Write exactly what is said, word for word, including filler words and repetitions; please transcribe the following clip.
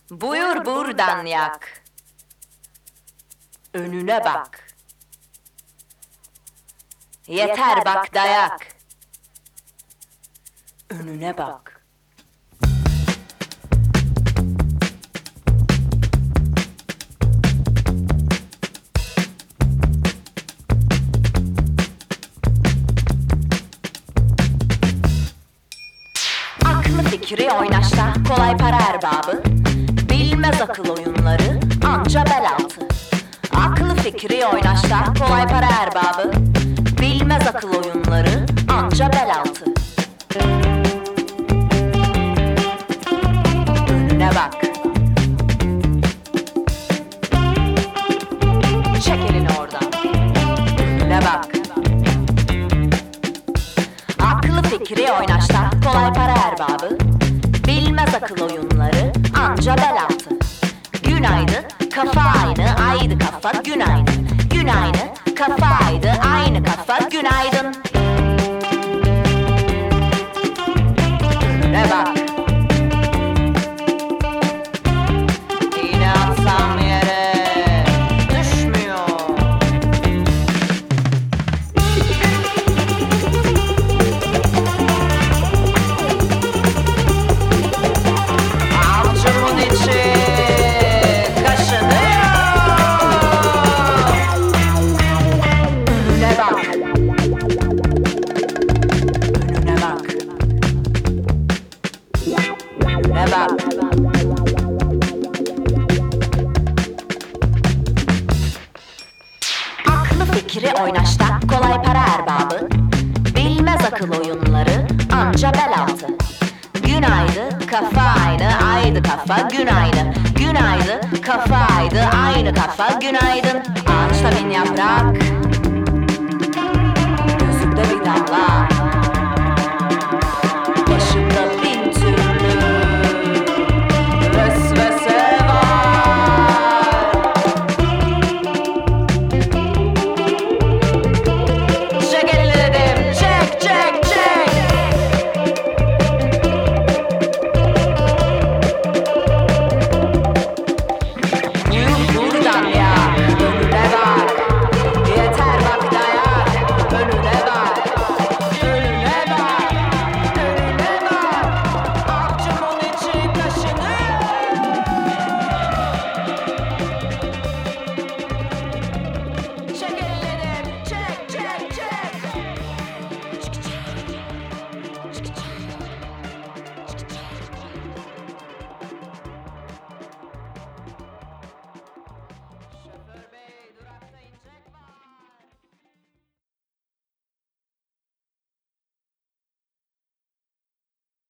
Buyur buradan yak. Önüne bak. Yeter bak dayak. Önüne bak. Aklı fikri oynaşta kolay para erbabı. Bilmez akıl oyunları anca bel altı. Aklı fikri oynaşta kolay para erbabı. Bilmez akıl oyunları anca bel altı. Önüne bak. Çek elini oradan. Önüne bak. Aklı fikri oynaşta kolay para erbabı. Bilmez akıl oyunları anca bel altı. Günaydın kafa aynı aydı kafa günaydın. Günaydın kafa aydı aynı kafa günaydın. Önüne bak. İğne atsam yere düşmüyor. Avcumun içi kaşınıyor. Önüne bak. Önüne bak. Önüne bak. Aklı fikri oynaşta kolay para erbabı. Bilmez akıl oyunları anca bel altı. Günaydın kafa aynı aydı kafa günaydın. Günaydın kafa aydı aynı kafa günaydın. Ağaçta bin yaprak, gözümde bir damla.